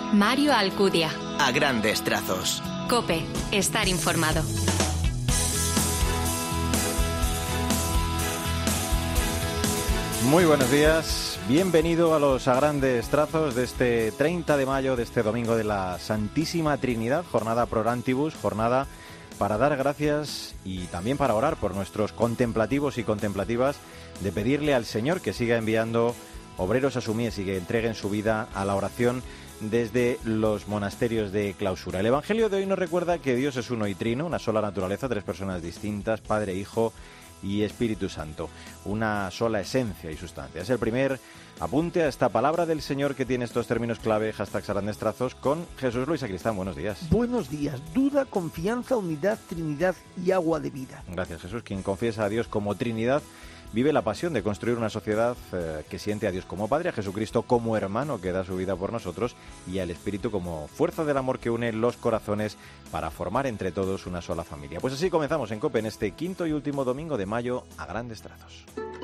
Mario Alcudia. A grandes trazos. COPE. Estar informado. Muy buenos días. Bienvenido a los A grandes trazos de este 30 de mayo, de este domingo de la Santísima Trinidad, jornada pro orantibus, jornada para dar gracias y también para orar por nuestros contemplativos y contemplativas, de pedirle al Señor que siga enviando obreros a su mies y que entreguen su vida a la oración desde los monasterios de clausura. El Evangelio de hoy nos recuerda que Dios es uno y trino, una sola naturaleza, tres personas distintas, Padre, Hijo y Espíritu Santo, una sola esencia y sustancia. Es el primer apunte a esta palabra del Señor que tiene estos términos clave, hashtags a grandes trazos, con Jesús Luis Sacristán. Buenos días. Buenos días. Duda, confianza, unidad, Trinidad y agua de vida. Gracias, Jesús. Quien confiesa a Dios como Trinidad vive la pasión de construir una sociedad que siente a Dios como Padre, a Jesucristo como hermano que da su vida por nosotros y al Espíritu como fuerza del amor que une los corazones para formar entre todos una sola familia. Pues así comenzamos en COPE en este quinto y último domingo de mayo a grandes trazos.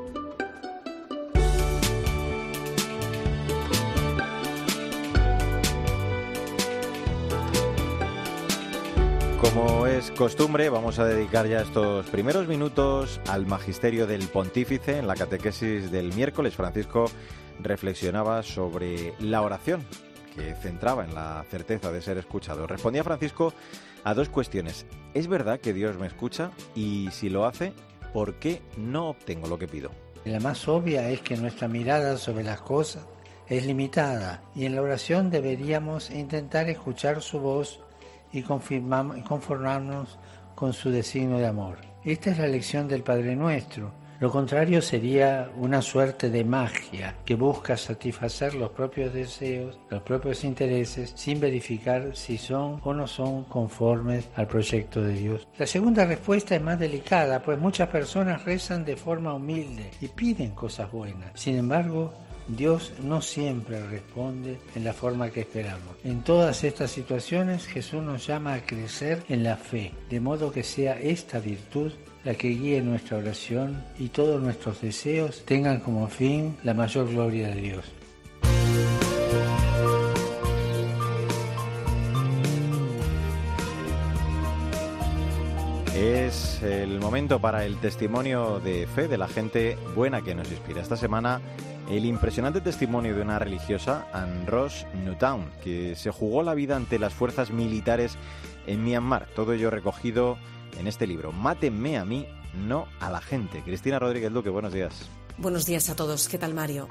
Como es costumbre, vamos a dedicar ya estos primeros minutos al magisterio del Pontífice. En la catequesis del miércoles, Francisco reflexionaba sobre la oración, que centraba en la certeza de ser escuchado. Respondía Francisco a dos cuestiones. ¿Es verdad que Dios me escucha? Y si lo hace, ¿por qué no obtengo lo que pido? La más obvia es que nuestra mirada sobre las cosas es limitada y en la oración deberíamos intentar escuchar su voz y conformarnos con su designio de amor. Esta es la lección del Padre Nuestro. Lo contrario sería una suerte de magia que busca satisfacer los propios deseos, los propios intereses, sin verificar si son o no son conformes al proyecto de Dios. La segunda respuesta es más delicada, pues muchas personas rezan de forma humilde y piden cosas buenas. Sin embargo, Dios no siempre responde en la forma que esperamos. En todas estas situaciones, Jesús nos llama a crecer en la fe, de modo que sea esta virtud la que guíe nuestra oración y todos nuestros deseos tengan como fin la mayor gloria de Dios. Es el momento para el testimonio de fe de la gente buena que nos inspira. Esta semana, el impresionante testimonio de una religiosa, Anne-Rose Newtown, que se jugó la vida ante las fuerzas militares en Myanmar. Todo ello recogido en este libro, Mátenme a mí, no a la gente. Cristina Rodríguez Duque, buenos días. Buenos días a todos. ¿Qué tal, Mario?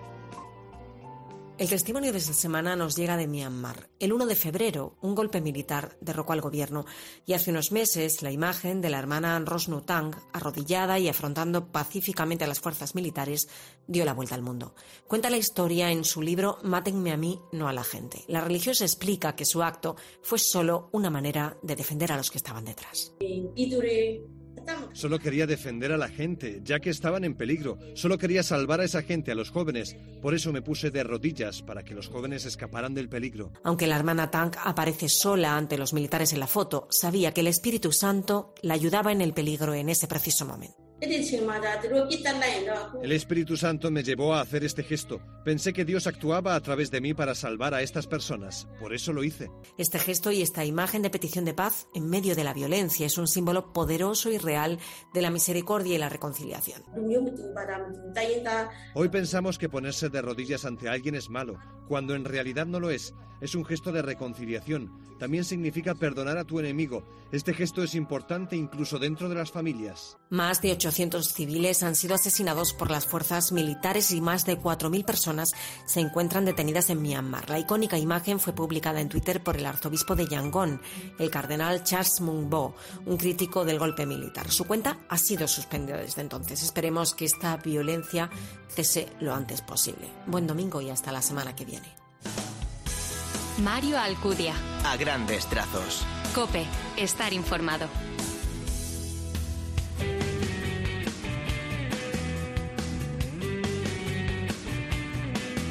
El testimonio de esta semana nos llega de Myanmar. El 1 de febrero, un golpe militar derrocó al gobierno y hace unos meses la imagen de la hermana Anne-Rose Newtown, arrodillada y afrontando pacíficamente a las fuerzas militares, dio la vuelta al mundo. Cuenta la historia en su libro Mátenme a mí, no a la gente. La religiosa explica que su acto fue solo una manera de defender a los que estaban detrás. Solo quería defender a la gente, ya que estaban en peligro. Solo quería salvar a esa gente, a los jóvenes. Por eso me puse de rodillas, para que los jóvenes escaparan del peligro. Aunque la hermana Tang aparece sola ante los militares en la foto, sabía que el Espíritu Santo la ayudaba en el peligro en ese preciso momento. El Espíritu Santo me llevó a hacer este gesto. Pensé que Dios actuaba a través de mí para salvar a estas personas. Por eso lo hice. Este gesto y esta imagen de petición de paz en medio de la violencia es un símbolo poderoso y real de la misericordia y la reconciliación. Hoy pensamos que ponerse de rodillas ante alguien es malo, cuando en realidad no lo es. Es un gesto de reconciliación. También significa perdonar a tu enemigo. Este gesto es importante incluso dentro de las familias. Más de 800 civiles han sido asesinados por las fuerzas militares y más de 4.000 personas se encuentran detenidas en Myanmar. La icónica imagen fue publicada en Twitter por el arzobispo de Yangon, el cardenal Charles Mungbo, un crítico del golpe militar. Su cuenta ha sido suspendida desde entonces. Esperemos que esta violencia cese lo antes posible. Buen domingo y hasta la semana que viene. Mario Alcudia. A grandes trazos. COPE. Estar informado.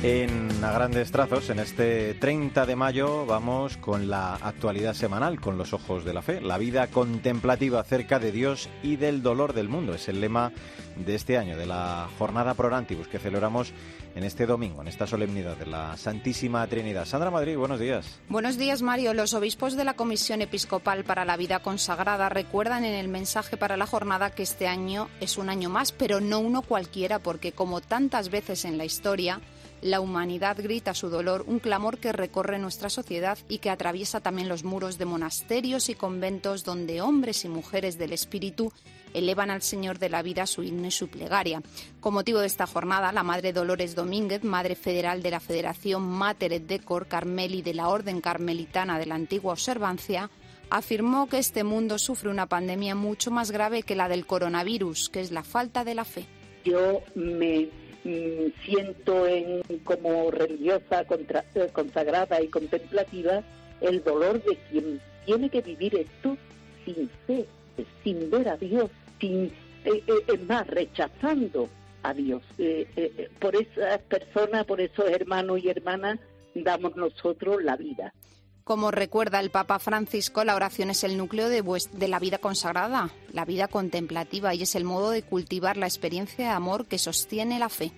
En A Grandes Trazos, en este 30 de mayo, vamos con la actualidad semanal, con los ojos de la fe. La vida contemplativa cerca de Dios y del dolor del mundo. Es el lema de este año, de la Jornada Pro Orantibus, que celebramos en este domingo, en esta solemnidad de la Santísima Trinidad. Sandra Madrid, buenos días. Buenos días, Mario. Los obispos de la Comisión Episcopal para la Vida Consagrada recuerdan en el mensaje para la jornada que este año es un año más, pero no uno cualquiera, porque como tantas veces en la historia, la humanidad grita su dolor, un clamor que recorre nuestra sociedad y que atraviesa también los muros de monasterios y conventos donde hombres y mujeres del espíritu elevan al Señor de la vida su himno y su plegaria. Con motivo de esta jornada, la Madre Dolores Domínguez, Madre Federal de la Federación Mater et Decor Carmeli de la Orden Carmelitana de la Antigua Observancia, afirmó que este mundo sufre una pandemia mucho más grave que la del coronavirus, que es la falta de la fe. Yo me siento como religiosa, consagrada y contemplativa, el dolor de quien tiene que vivir esto sin fe, sin ver a Dios, más rechazando a Dios. Por esas personas, por esos hermanos y hermanas, damos nosotros la vida. Como recuerda el Papa Francisco, la oración es el núcleo de la vida consagrada, la vida contemplativa, y es el modo de cultivar la experiencia de amor que sostiene la fe.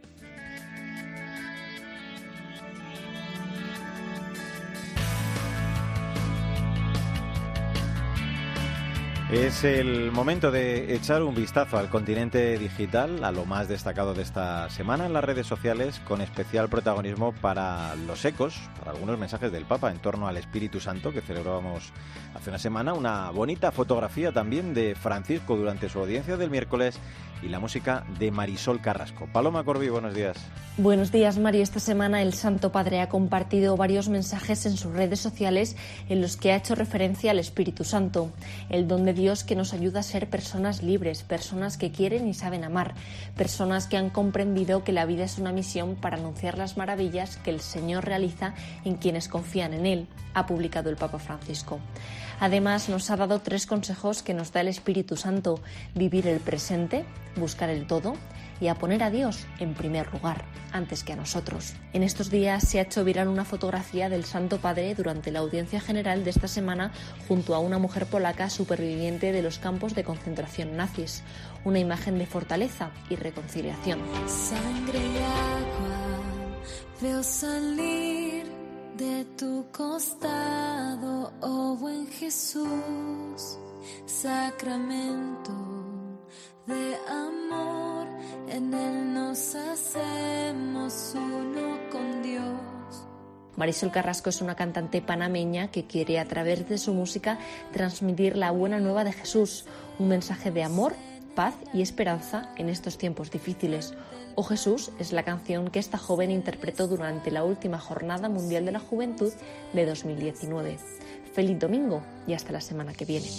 Es el momento de echar un vistazo al continente digital, a lo más destacado de esta semana en las redes sociales, con especial protagonismo para los ecos, para algunos mensajes del Papa en torno al Espíritu Santo que celebrábamos hace una semana, una bonita fotografía también de Francisco durante su audiencia del miércoles y la música de Marisol Carrasco. Paloma Corbí, buenos días. Buenos días, Mario. Esta semana el Santo Padre ha compartido varios mensajes en sus redes sociales en los que ha hecho referencia al Espíritu Santo, el don de Dios que nos ayuda a ser personas libres, personas que quieren y saben amar, personas que han comprendido que la vida es una misión para anunciar las maravillas que el Señor realiza en quienes confían en Él, ha publicado el Papa Francisco. Además, nos ha dado 3 consejos que nos da el Espíritu Santo: vivir el presente, buscar el todo y a poner a Dios en primer lugar, antes que a nosotros. En estos días se ha hecho viral una fotografía del Santo Padre durante la audiencia general de esta semana junto a una mujer polaca superviviente de los campos de concentración nazis, una imagen de fortaleza y reconciliación. Sangre y agua veo salir de tu costado, oh buen Jesús, sacramento de amor, en él nos hacemos uno con Dios. Marisol Carrasco es una cantante panameña que quiere a través de su música transmitir la buena nueva de Jesús, un mensaje de amor, paz y esperanza en estos tiempos difíciles. Oh Jesús es la canción que esta joven interpretó durante la última Jornada Mundial de la Juventud de 2019. Feliz domingo y hasta la semana que viene.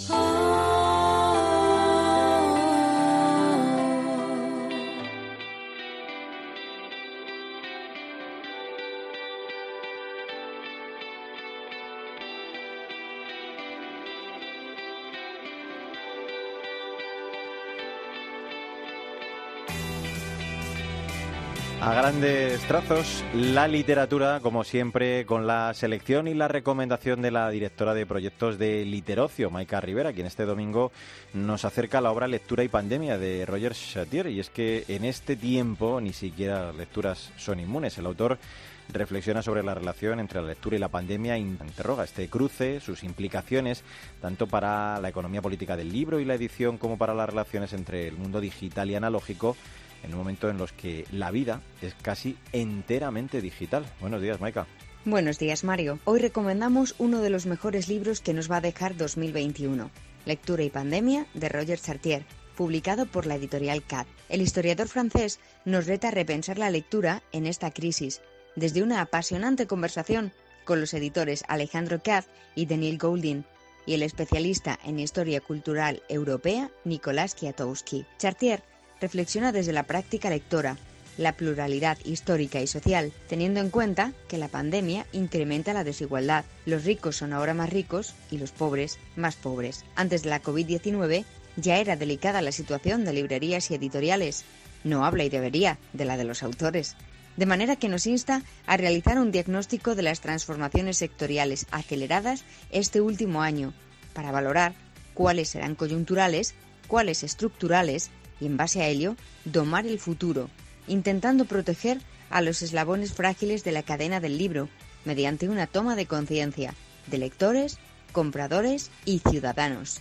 A grandes trazos, la literatura, como siempre, con la selección y la recomendación de la directora de proyectos de Literocio, Maika Rivera, quien este domingo nos acerca a la obra Lectura y Pandemia de Roger Chartier. Y es que en este tiempo ni siquiera las lecturas son inmunes. El autor reflexiona sobre la relación entre la lectura y la pandemia e interroga este cruce, sus implicaciones, tanto para la economía política del libro y la edición como para las relaciones entre el mundo digital y analógico, en un momento en los que la vida es casi enteramente digital. Buenos días, Maika. Buenos días, Mario. Hoy recomendamos uno de los mejores libros que nos va a dejar 2021, Lectura y Pandemia, de Roger Chartier, publicado por la editorial CAD. El historiador francés nos reta a repensar la lectura en esta crisis, desde una apasionante conversación con los editores Alejandro Caz y Daniel Goulding, y el especialista en historia cultural europea Nicolás Kwiatkowski. Chartier reflexiona desde la práctica lectora, la pluralidad histórica y social, teniendo en cuenta que la pandemia incrementa la desigualdad. Los ricos son ahora más ricos y los pobres más pobres. Antes de la COVID-19 ya era delicada la situación de librerías y editoriales. No habla, y debería, de la de los autores. de manera que nos insta a realizar un diagnóstico de las transformaciones sectoriales aceleradas este último año, para valorar cuáles serán coyunturales, cuáles estructurales y, en base a ello, domar el futuro, intentando proteger a los eslabones frágiles de la cadena del libro, mediante una toma de conciencia de lectores, compradores y ciudadanos.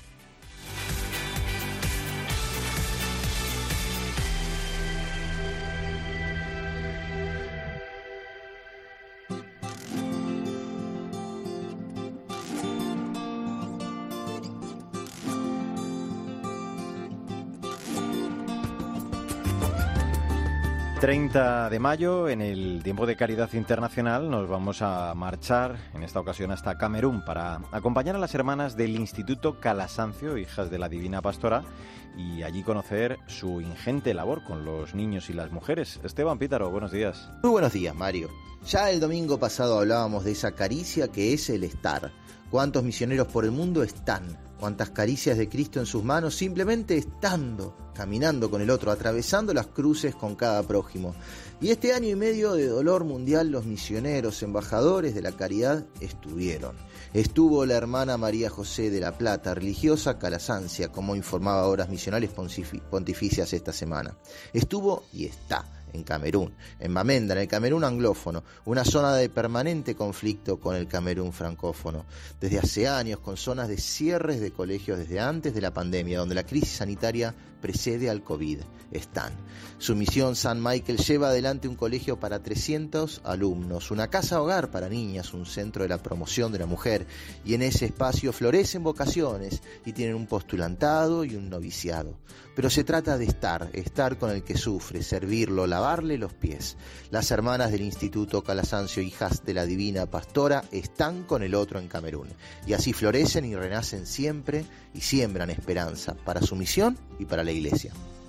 ...30 de mayo, en el tiempo de Caridad Internacional, nos vamos a marchar, en esta ocasión hasta Camerún, para acompañar a las hermanas del Instituto Calasancio, hijas de la Divina Pastora, y allí conocer su ingente labor con los niños y las mujeres. Esteban Pítaro, buenos días. Muy buenos días, Mario. Ya el domingo pasado hablábamos de esa caricia que es el estar. ¿Cuántos misioneros por el mundo están? ¿Cuántas caricias de Cristo en sus manos simplemente estando, caminando con el otro, atravesando las cruces con cada prójimo? Y este año y medio de dolor mundial, los misioneros, embajadores de la caridad estuvieron. Estuvo la hermana María José de la Plata, religiosa calasancia, como informaba Horas Misionales Pontificias esta semana. Estuvo y está en Camerún, en Bamenda, en el Camerún anglófono, una zona de permanente conflicto con el Camerún francófono, desde hace años, con zonas de cierres de colegios desde antes de la pandemia, donde la crisis sanitaria precede al COVID. Están. Su misión San Michael lleva adelante un colegio para 300 alumnos, una casa hogar para niñas, un centro de la promoción de la mujer, y en ese espacio florecen vocaciones y tienen un postulantado y un noviciado. Pero se trata de estar con el que sufre, servirlo, lavarle los pies. Las hermanas del Instituto Calasancio, hijas de la Divina Pastora, están con el otro en Camerún. Y así florecen y renacen siempre y siembran esperanza para su misión y para la Iglesia.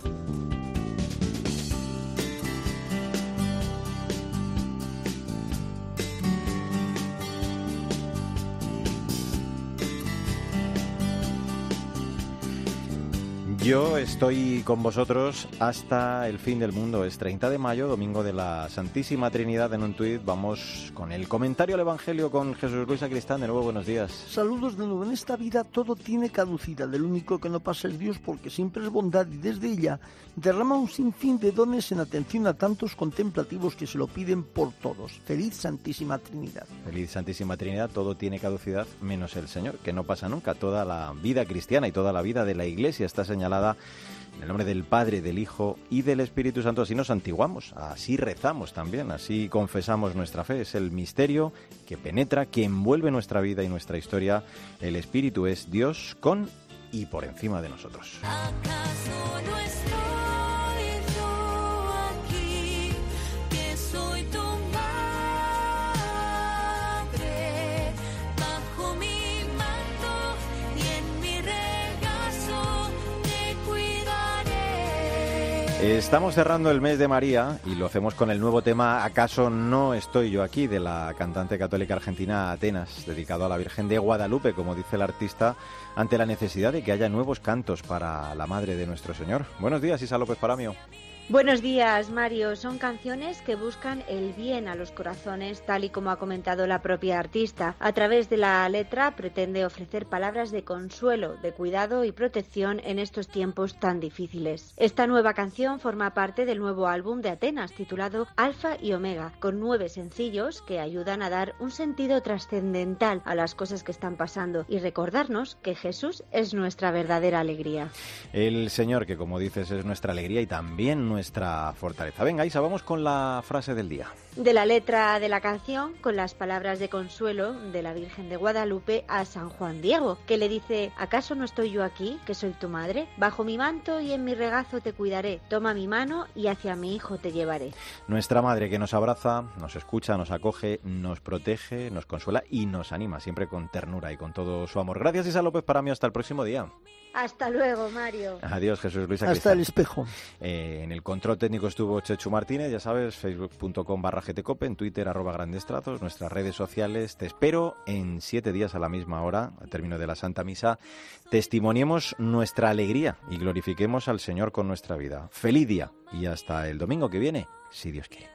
Yo estoy con vosotros hasta el fin del mundo. Es 30 de mayo, domingo de la Santísima Trinidad. En un tuit vamos con el comentario al Evangelio con Jesús Luis Sacristán. De nuevo, buenos días. Saludos de nuevo. En esta vida todo tiene caducidad. El único que no pasa es Dios, porque siempre es bondad y desde ella derrama un sinfín de dones en atención a tantos contemplativos que se lo piden por todos. Feliz Santísima Trinidad. Feliz Santísima Trinidad. Todo tiene caducidad menos el Señor, que no pasa nunca. Toda la vida cristiana y toda la vida de la Iglesia está señalada en el nombre del Padre, del Hijo y del Espíritu Santo. Así nos santiguamos, así rezamos también, así confesamos nuestra fe. Es el misterio que penetra, que envuelve nuestra vida y nuestra historia. El Espíritu es Dios con y por encima de nosotros. ¿Acaso no estoy yo aquí, que soy tu madre, bajo mi manto y en mi regazo te cuidaré? Estamos cerrando el mes de María y lo hacemos con el nuevo tema ¿Acaso no estoy yo aquí?, de la cantante católica argentina Atenas, dedicado a la Virgen de Guadalupe, como dice el artista, ante la necesidad de que haya nuevos cantos para la Madre de nuestro Señor. Buenos días, Isa López Paramio. Buenos días, Mario. Son canciones que buscan el bien a los corazones, tal y como ha comentado la propia artista. A través de la letra pretende ofrecer palabras de consuelo, de cuidado y protección en estos tiempos tan difíciles. Esta nueva canción forma parte del nuevo álbum de Atenas, titulado Alfa y Omega, con 9 sencillos que ayudan a dar un sentido trascendental a las cosas que están pasando y recordarnos que Jesús es nuestra verdadera alegría. El Señor, que como dices es nuestra alegría y también nuestra fortaleza. Venga, Isa, vamos con la frase del día. De la letra de la canción, con las palabras de consuelo de la Virgen de Guadalupe a San Juan Diego, que le dice: ¿acaso no estoy yo aquí, que soy tu madre? Bajo mi manto y en mi regazo te cuidaré. Toma mi mano y hacia mi hijo te llevaré. Nuestra Madre, que nos abraza, nos escucha, nos acoge, nos protege, nos consuela y nos anima, siempre con ternura y con todo su amor. Gracias, Isa López Paramio. Hasta el próximo día. Hasta luego, Mario. Adiós, Jesús Luis. Hasta el espejo. En el control técnico estuvo Chechu Martínez, ya sabes, facebook.com/gtcope, en Twitter @grandestrazos, nuestras redes sociales. Te espero en 7 días a la misma hora, al término de la Santa Misa. Testimoniemos nuestra alegría y glorifiquemos al Señor con nuestra vida. Feliz día y hasta el domingo que viene, si Dios quiere.